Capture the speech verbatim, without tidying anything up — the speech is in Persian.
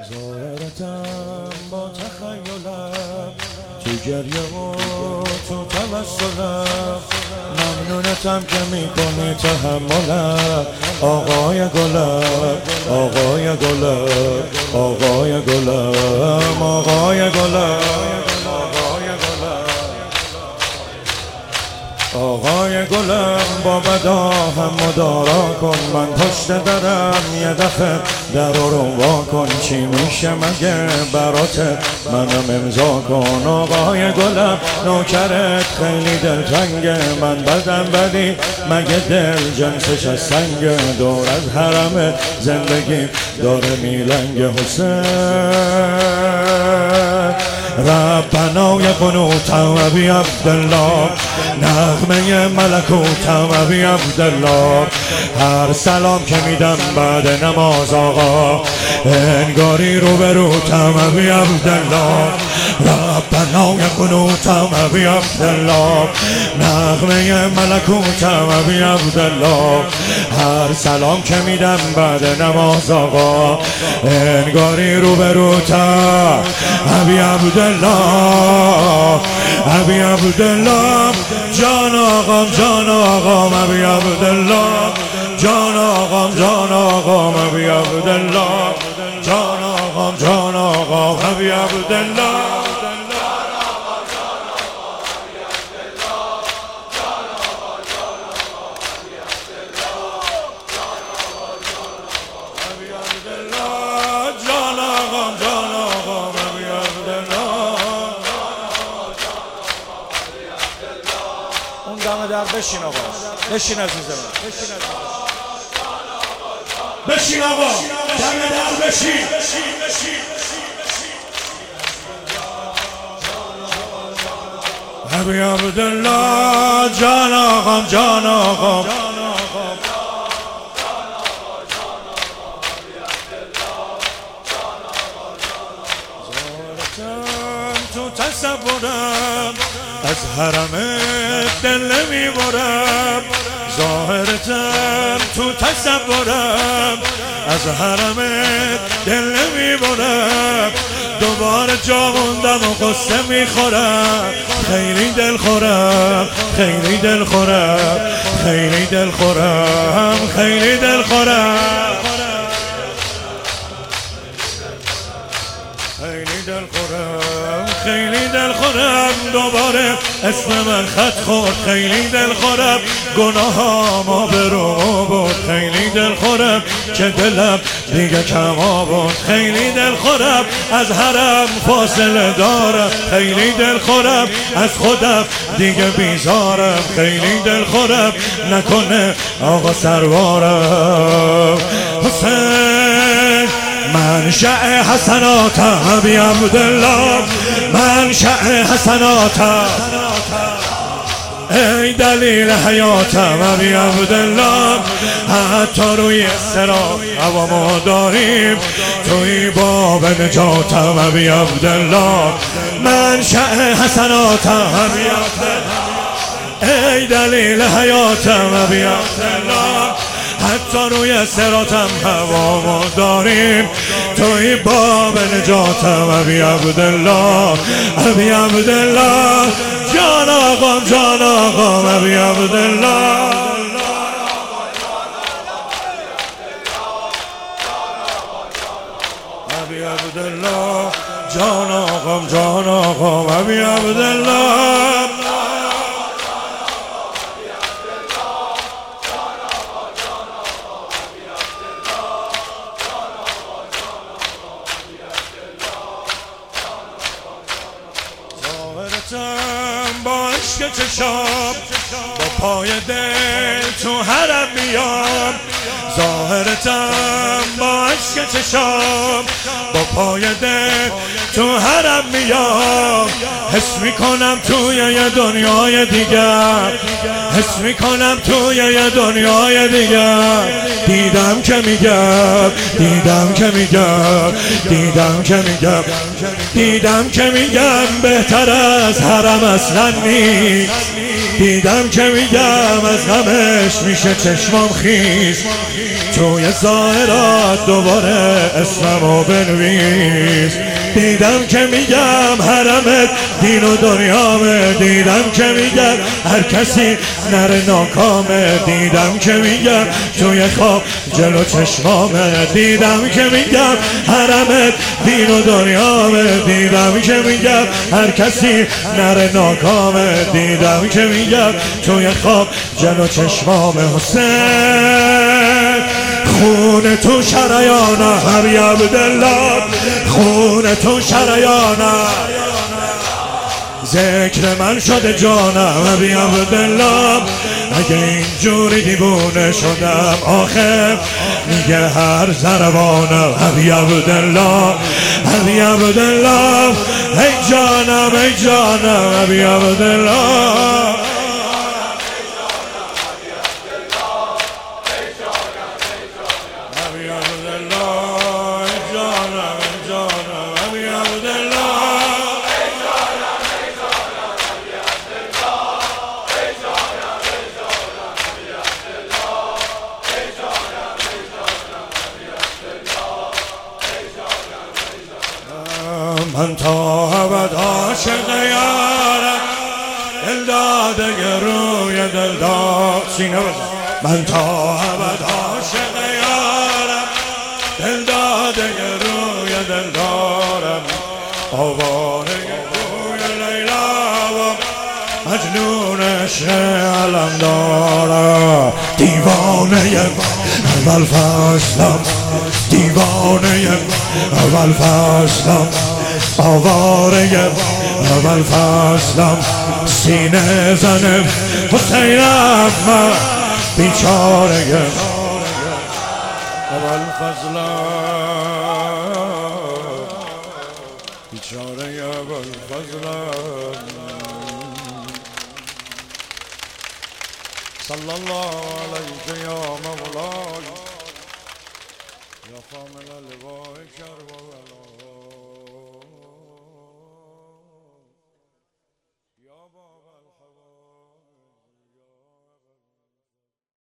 ظاهرتم با تخیلم تو گریه و تو توسلم ممنونتم که میکنی تحملم آقای گلم آقای گلم آقای گلم آقای گلم آقای گلم با بدا هم مدارا کن من پشت درم یه دفعه در رو وا کن چی میشه مگه برات منم امضا کن آقای گلم نوکرت خیلی دلتنگه من بدم بدی مگه دل جنسش از سنگ دور از حرم زندگی داره میلنگ حسین ربنا یقنوتم ابی عبدالله نغمه ملکوتم ابی عبدالله هر سلام که میدم بعد نماز آقا انگاری رو بروتم ابی عبدالله ربنا یقنوتم ابی عبدالله نغمه ملکوتم ابی عبدالله هر سلام که میدم بعد نماز آقا انگاری رو بروتم ابی عبدالله ابی عبدالله جان آقام جان آقام ابی عبدالله جان آقام جان آقام ابی عبدالله جان آقام جان آقام ابی عبدالله دم در بشین آقا بشین عزیزم بشین بشین آقا دم در بشین ابی عبدالله جان آقام جان آقام تو تصورم از حرم دل نمیبرم ظاهرتم تو تصورم از حرم دل نمیبرم دوباره جا موندم و قصه میخورم خیلی دل خورم خیلی دل خورم خیلی دل خورم خیلی دل خورم خیلی دل خورم خیلی دل خورم دوباره اسم من خط خورد خیلی دل خورم گناه ما برو بود خیلی دل خورم که دلم دیگه کما بود خیلی دل خورم از حرم فاصله دارم خیلی دل خورم از خودم دیگه بیزارم خیلی دل خورم نکنه آقا سروارم حسین منشأ حسناتم ابی عبدالله منشأ حسناتم ای دلیل حیاتم ابی عبدالله حتی روی صراط هوامو داریم توی باب نجاتم ابی عبدالله منشأ حسناتم ابی عبدالله ای دلیل حیاتم ابی عبدالله حتی روی صراطم هوامو داریم توی باب نجاتم ابی عبدالله ابی عبدالله جان آقام جان آقام ابی عبدالله ابی عبدالله جان آقام جان آقام ابی عبدالله با عشق چشام با پای دل تو حرم میام ظاهرتم با عشق چشام با پای دل تو حرم میام حس میکنم توی یه دنیای دیگر حس میکنم توی یه دنیای دیگر دیدم که میگم دیدم که میگم دیدم که میگم دیدم که میگم بهتر از حرم اصلا نیست دیدم که میگم از غمش میشه چشمام خیز، توی ظاهرات دوباره اسممو بنویس. دیدم که میگم حرمت دین و دنیامه، دیدم که میگم هر کسی نره ناکامه، دیدم که میگم توی خواب جلو چشمامه، دیدم که میگم حرمت دین و دنیامه، دیدم که میگم هر کسی نره ناکامه، دیدم که میگم توی خواب جلو چشمامه. حسین خون تو شریانه هر عبدالله، خون تو شریانه، ذکر من شده جانم ابی عبدالله. اگه اینجوری دیوونه شدم آخه میگه هر زربانم ابی عبدالله، ابی عبدالله، ای جانم ای جانم ابی عبدالله. من تا ابد عاشق یارم، دل داده روی دل دار سینه بزن. من تا ابد عاشق یارم، دل داده روی دل دارم، آواره روی لیلا و مجنون عشق علم دارم. دیوانه اول فصلم، دیوانه اول فصلم، آواره اول فصلم، سینه زنم حسینم من بیچاره اول فصلم، بیچاره اول فصلم. صلی الله علیک یا مولای یا کامل لواء کربلا.